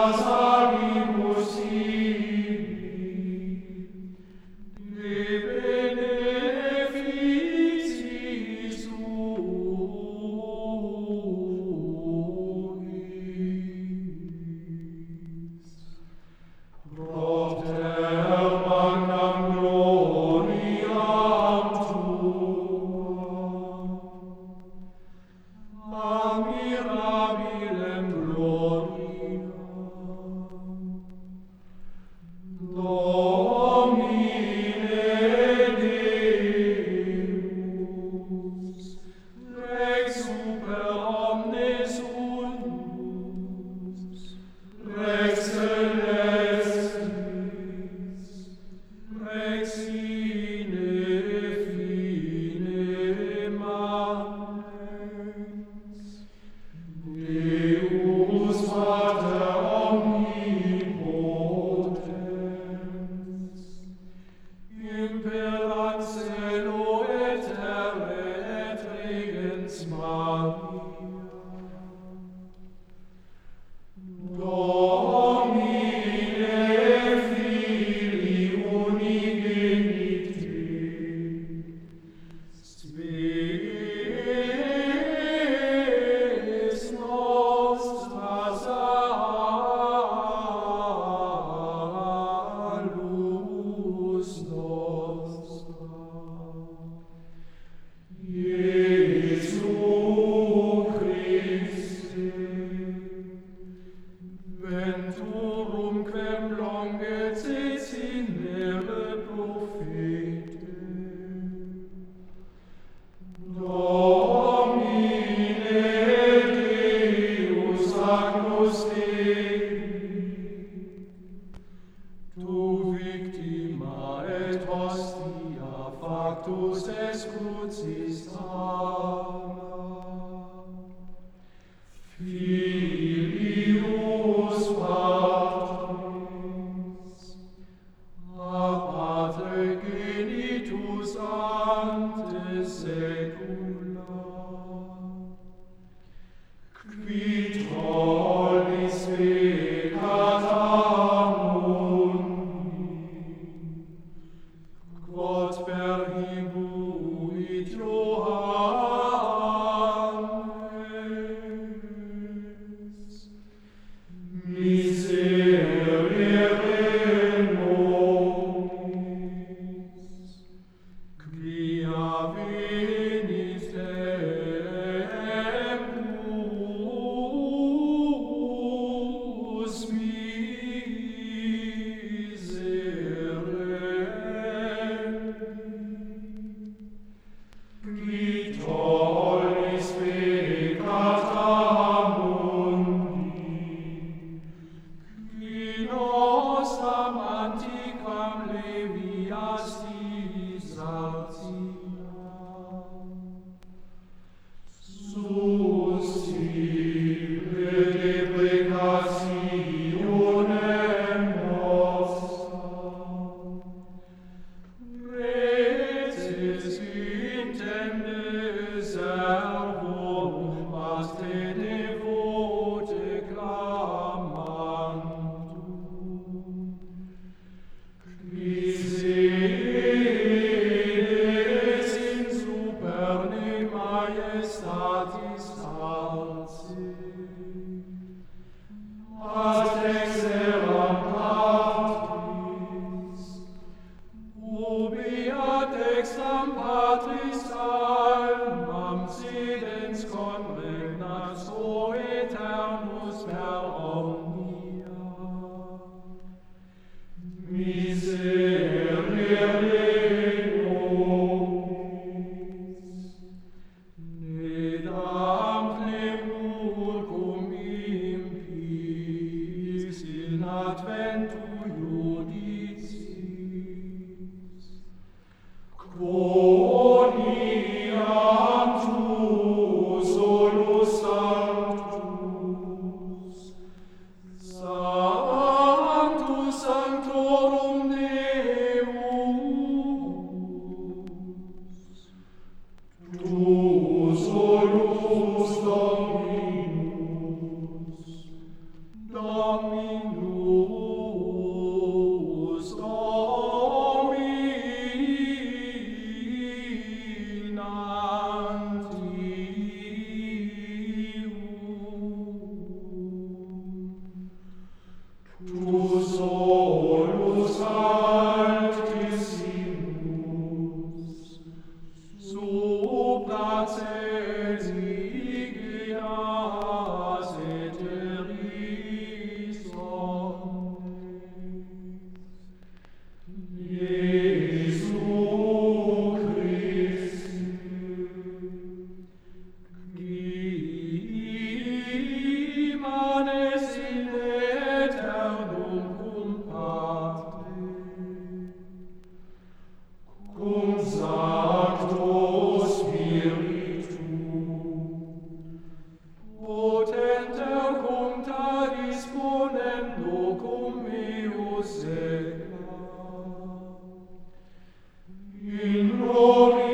salvimus sibi, de beneficiis tuis. Propter magnam gloriam tuam, admirabilem gloriam, Domine Deus, Rex super omnes unus, Rex celestis, Rex sine fine manens, Deus Pater omnipotens, imperant celo et terre et regens Maria, Domine Filii unigenite, spes nostra salus nostra. Iesu Christe, venturum quem longe cecinere profete, Domine Deus agnus Dei, tu victima et hostia factus es crucis tama, Filius Patris, ab Patre genitus ante saecula, qui tollis peccata mundi, quod perhibuit Johannes, miserere nobis, quia venit tempus miserendi, qui tollis peccata mundi, qui nos am antiquam levias disartiam. Suscite deprecationem nostram, reces intende servorum ad te devote clamandum, qui sedes in superne majestatis alce, ad exeram Patris, ubi ad exam Patris almam sedens conregnat o eternus per omnia. Miserere nobis, nedam plemur cum impis in adventu iudicis, quoniam tu solus sanctus, Sanctus sanctorum Deus, tu solus Dominus, Dominus Tu solus altissimus, sublaces igias eteris omnes. Iesu Christe, qui manes in aeternum cum Patre, cum Sancto Spiritu, potenter cuncta disponendo cum meus secla, in gloria